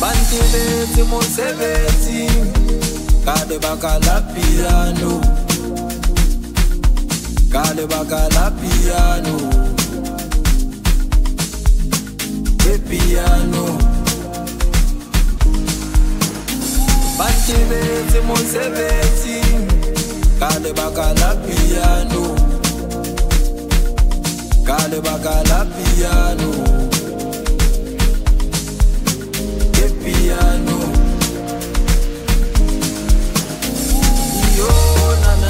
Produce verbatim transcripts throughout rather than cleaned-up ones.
Bantebetse mosebetsi ka lebaka la piano, ka lebaka la piano, ke piano. Bantebetse mosebetsi ka lebaka la piano, ka lebaka la piano, ke piano. Yo nana,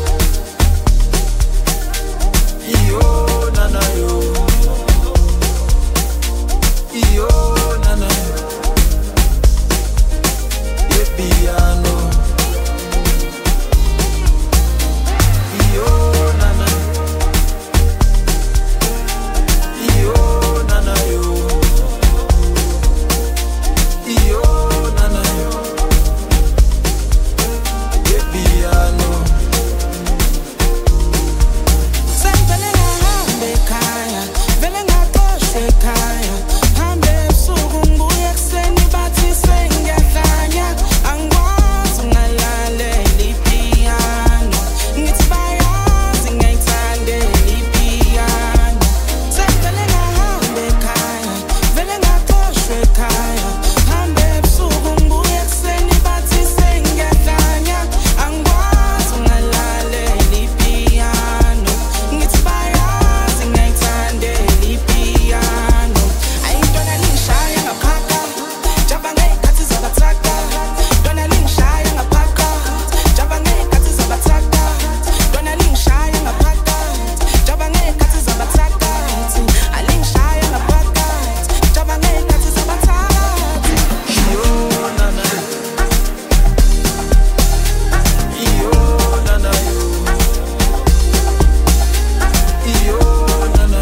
yo nana yo, yo nana, ke piano. Yo nana, yo nana yo, yo nana yo, ke piano. Sengivele ngahambe ekhaya, vele ngaqoshwe ekhaya. Hambe ebusuku ngibuye ekuseni bathi sengiyahlanya. Angikwazi ungalalela ipiyano, ngithi bayazi ngiyayithandela ipiyano. Sengivele ngahambe ekhaya, vele ngaqoshwe ekhaya. Hambe ebusuku ngibuye ekuseni bathi sengiyahlanya. Angikwazi ungalalela ipiyano, ngithi bayazi ngiyayithandela ipiyano. Ayintwana lingishaya ngaphaka, java ngey'khathi zabathaka. Ntwana lingishaya ngaphaka, java ngey'khathi zabathaka. Ntwana lingishaya ngaphaka, java ngey'khathi zabathaka. Alingishaya ngaphaka, java ngey'khathi zabathaka. Yo nana, yo nana yo, yo nana,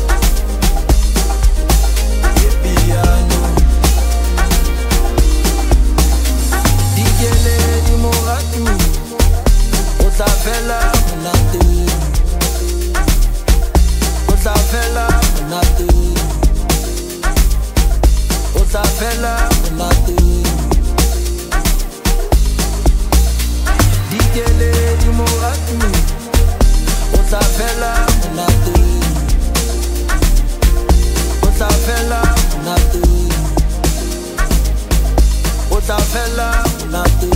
ke piano. Dikele di moratu, o tla fela monate, o tla fela monate, o tla fela monate. Dikele di moratu, o tla fela monate, o tla fela monate, o tla fela monate.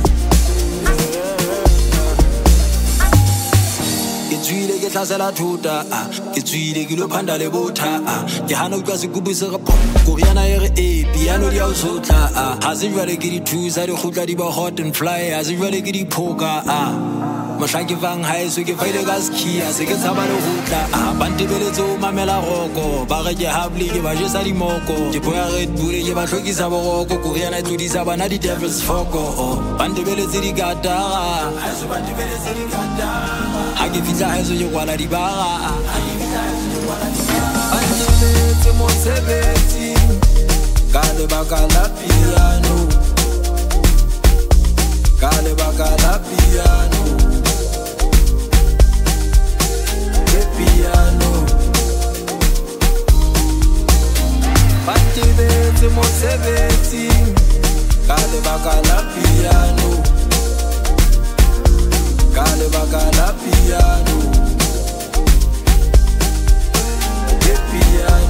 Ke tswile ke tlhasela thuta, ah. Ke tswile ke lo phanda le botha, ah. Ke hana utlwa sekupu se re pom, koriana e re e piano di a o sotla, ah. Ha se jwale ke di thusa di kgutla di ba hot and fly, ha se jwale ke di phoka, ah. Mohla ke fang haeso ke faile ka skia, se ke tshaba le hutla, ah. Ba ntebeletse o mamela roko, ba re ke hable ke ba jesa dimoko. Ke boya Red Bull ke ba hlokisa boroko, koriana e tlodisa bana di devil's foko, oh. Ba ntebeletse di gatara, haeso ba ntebeletse di gatara. Ha ke fitla haeso ke kwala dibara, bantebetse mosebetsi ka lebaka la piano, ka lebaka la piano, ke piano. Bantebetse mosebetsi ka lebaka la piano, ka lebaka la piano, ke piano.